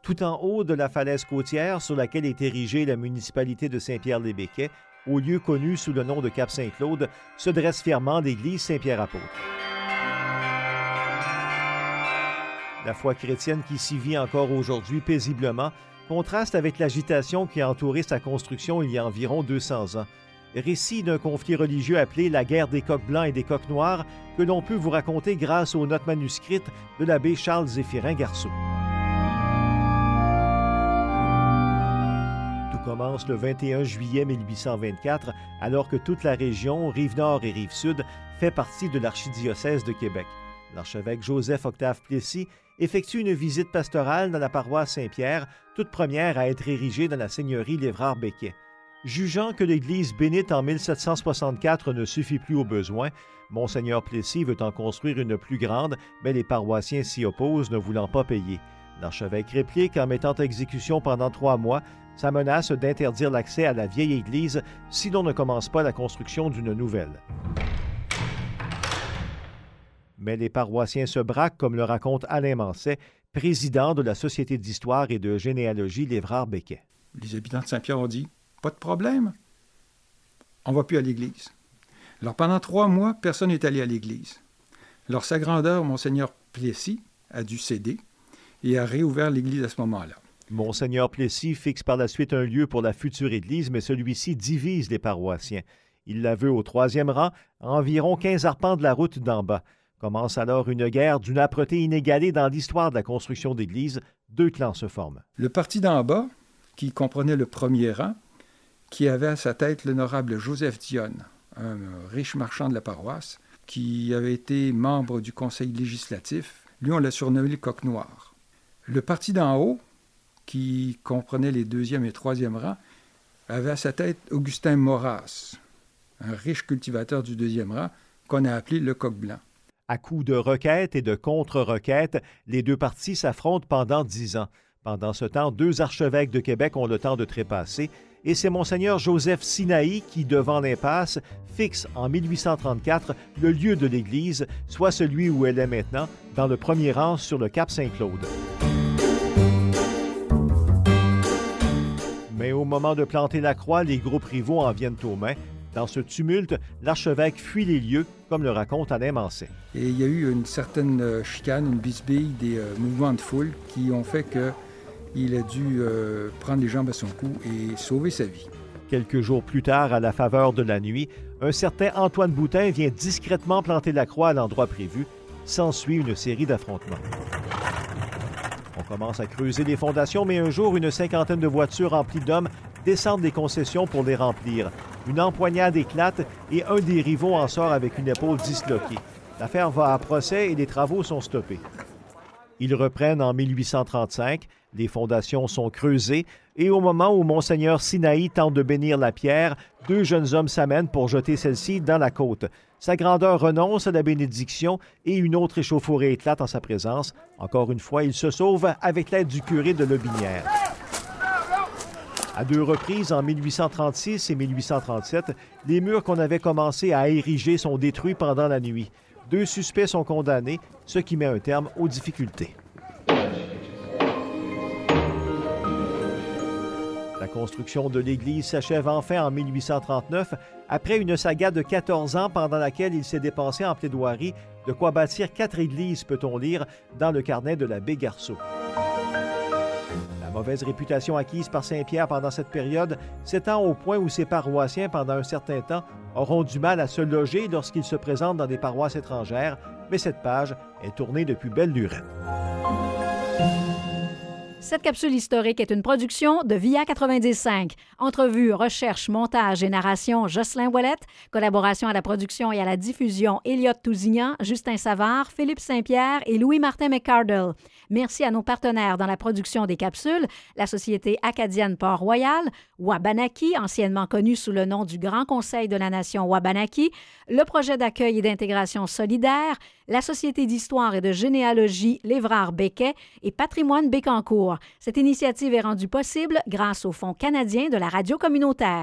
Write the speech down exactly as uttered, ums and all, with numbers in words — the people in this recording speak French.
Tout en haut de la falaise côtière sur laquelle est érigée la municipalité de Saint-Pierre-les-Béquets, au lieu connu sous le nom de Cap-Saint-Claude, se dresse fièrement l'église Saint-Pierre-Apôtre. La foi chrétienne qui s'y vit encore aujourd'hui paisiblement contraste avec l'agitation qui a entouré sa construction il y a environ deux cents ans. Récit d'un conflit religieux appelé la guerre des coqs blancs et des coqs noirs que l'on peut vous raconter grâce aux notes manuscrites de l'abbé Charles-Zéphirin Garceau. Tout commence le vingt et un juillet mille huit cent vingt-quatre, alors que toute la région, Rive-Nord et Rive-Sud, fait partie de l'archidiocèse de Québec. L'archevêque Joseph-Octave Plessis effectue une visite pastorale dans la paroisse Saint-Pierre, toute première à être érigée dans la seigneurie Lévrard-Béquet. Jugeant que l'église bénite en mille sept cent soixante-quatre ne suffit plus aux besoins, Monseigneur Plessis veut en construire une plus grande, mais les paroissiens s'y opposent, ne voulant pas payer. L'archevêque réplique en mettant à exécution pendant trois mois sa menace d'interdire l'accès à la vieille église si l'on ne commence pas la construction d'une nouvelle. Mais les paroissiens se braquent, comme le raconte Alain Manset, président de la Société d'histoire et de généalogie Lévrard-Béquet. Les habitants de Saint-Pierre ont dit « Pas de problème, on ne va plus à l'église ». Alors pendant trois mois, personne n'est allé à l'église. Alors sa grandeur, Monseigneur Plessis, a dû céder et a réouvert l'église à ce moment-là. Monseigneur Plessis fixe par la suite un lieu pour la future église, mais celui-ci divise les paroissiens. Il la veut au troisième rang, à environ quinze arpents de la route d'en bas. Commence alors une guerre d'une âpreté inégalée dans l'histoire de la construction d'églises. Deux clans se forment. Le parti d'en bas, qui comprenait le premier rang, qui avait à sa tête l'honorable Joseph Dionne, un riche marchand de la paroisse, qui avait été membre du conseil législatif. Lui, on l'a surnommé le coq noir. Le parti d'en haut, qui comprenait les deuxième et troisième rangs, avait à sa tête Augustin Maurras, un riche cultivateur du deuxième rang, qu'on a appelé le coq blanc. À coups de requêtes et de contre-requêtes, les deux partis s'affrontent pendant dix ans. Pendant ce temps, deux archevêques de Québec ont le temps de trépasser, et c'est Monseigneur Joseph Sinaï qui, devant l'impasse, fixe en mille huit cent trente-quatre le lieu de l'église, soit celui où elle est maintenant, dans le premier rang sur le cap Saint-Claude. Mais au moment de planter la croix, les groupes rivaux en viennent aux mains. Dans ce tumulte, l'archevêque fuit les lieux, comme le raconte Alain Manset. Et il y a eu une certaine chicane, une bisbille, des euh, mouvements de foule qui ont fait qu'il a dû euh, prendre les jambes à son cou et sauver sa vie. Quelques jours plus tard, à la faveur de la nuit, un certain Antoine Boutin vient discrètement planter la croix à l'endroit prévu. S'ensuit une série d'affrontements. On commence à creuser les fondations, mais un jour, une cinquantaine de voitures remplies d'hommes descendent des concessions pour les remplir. Une empoignade éclate et un des rivaux en sort avec une épaule disloquée. L'affaire va à procès et les travaux sont stoppés. Ils reprennent en mille huit cent trente-cinq, les fondations sont creusées et au moment où Monseigneur Sinaï tente de bénir la pierre, deux jeunes hommes s'amènent pour jeter celle-ci dans la côte. Sa grandeur renonce à la bénédiction et une autre échauffourée éclate en sa présence. Encore une fois, il se sauve avec l'aide du curé de Lobinière. À deux reprises, en mille huit cent trente-six et mille huit cent trente-sept, les murs qu'on avait commencé à ériger sont détruits pendant la nuit. Deux suspects sont condamnés, ce qui met un terme aux difficultés. La construction de l'église s'achève enfin en mille huit cent trente-neuf, après une saga de quatorze ans pendant laquelle il s'est dépensé en plaidoirie de quoi bâtir quatre églises, peut-on lire, dans le carnet de l'abbé Garceau. La mauvaise réputation acquise par Saint-Pierre pendant cette période s'étend au point où ses paroissiens, pendant un certain temps, auront du mal à se loger lorsqu'ils se présentent dans des paroisses étrangères, mais cette page est tournée depuis belle lurette. Cette capsule historique est une production de V I A quatre-vingt-dix cinq. Entrevue, recherche, montage et narration, Jocelyn Ouellette. Collaboration à la production et à la diffusion, Elliott Tousignan, Justin Savard, Philippe Saint-Pierre et Louis-Martin McCardle. Merci à nos partenaires dans la production des capsules, la Société acadienne Port-Royal, Wabanaki, anciennement connu sous le nom du Grand Conseil de la Nation Wabanaki, le projet d'accueil et d'intégration solidaire, la Société d'histoire et de généalogie Lévrard-Béquet et Patrimoine Bécancour. Cette initiative est rendue possible grâce au Fonds canadien de la radio communautaire.